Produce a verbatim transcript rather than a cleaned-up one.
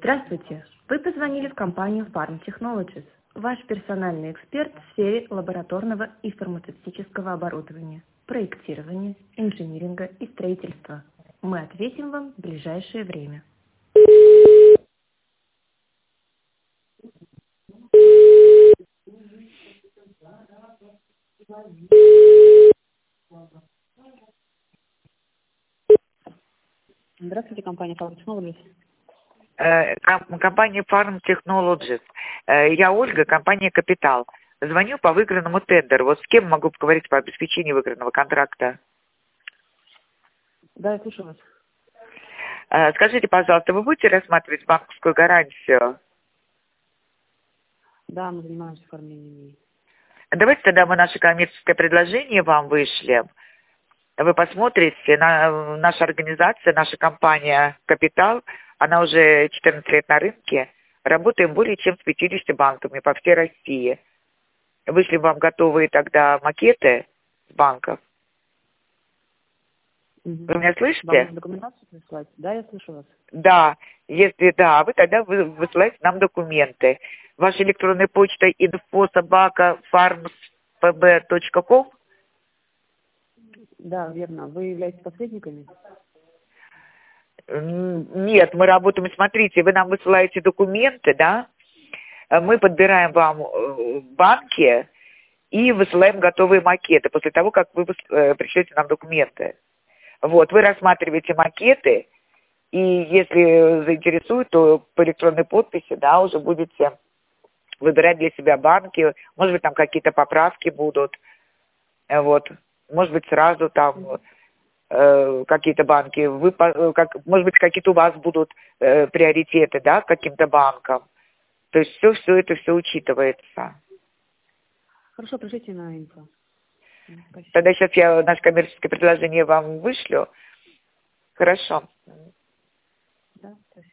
Здравствуйте! Вы позвонили в компанию Farm Technologies, ваш персональный эксперт в сфере лабораторного и фармацевтического оборудования, проектирования, инжиниринга и строительства. Мы ответим вам в ближайшее время. Здравствуйте, компания Farm Technologies. Э, ком- Компания Farm Technologies. Э, Я Ольга, компания «Капитал». Звоню по выигранному тендеру. Вот с кем могу поговорить по обеспечению выигранного контракта? Да, я слушаю вас. Э, Скажите, пожалуйста, вы будете рассматривать банковскую гарантию? Да, мы занимаемся оформлением. Давайте тогда мы наше коммерческое предложение вам вышлем. Вы посмотрите, на, наша организация, наша компания «Капитал», она уже четырнадцать лет на рынке. Работаем более чем с пятьюдесятью банками по всей России. Вышли вам готовые тогда макеты с банков. Угу. Вы меня слышите? Вам нужно документацию прислать? Да, я слышу вас. Да, если да, вы тогда вы высылаете нам документы. Ваша электронная почта инфо собака farmspb точка ком. Да, верно. Вы являетесь посредниками? М, Нет, мы работаем, смотрите, вы нам высылаете документы, да, мы подбираем вам э, банки и высылаем готовые макеты после того, как вы выс- э, пришлете нам документы. Вот, вы рассматриваете макеты, и если заинтересует, то по электронной подписи, да, уже будете выбирать для себя банки, может быть, там какие-то поправки будут, э, вот, может быть, сразу там э, какие-то банки, вы, по- э, как, может быть, какие-то у вас будут э, приоритеты, да, к каким-то банкам. То есть все, все это все учитывается. Хорошо, пришлите на инфо. Спасибо. Тогда сейчас я наше коммерческое предложение вам вышлю. Хорошо. Да, спасибо.